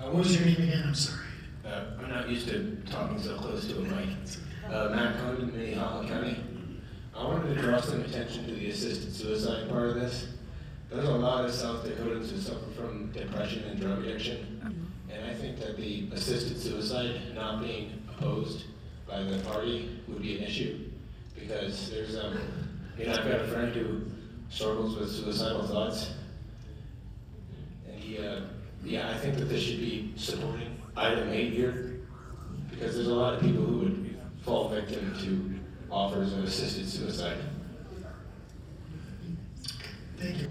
What was your name again? I'm sorry. I'm not used to talking so close to a mic. Matt Condon, Minnehaha County. I wanted to draw some attention to the assisted suicide part of this. There's a lot of South Dakotans who suffer from depression and drug addiction, and I think that the assisted suicide not being opposed by the party would be an issue, because there's, I've got a friend who struggles with suicidal thoughts, and I think that this should be supporting item 8 here, because there's a lot of people who would fall victim to offers of assisted suicide. Thank you.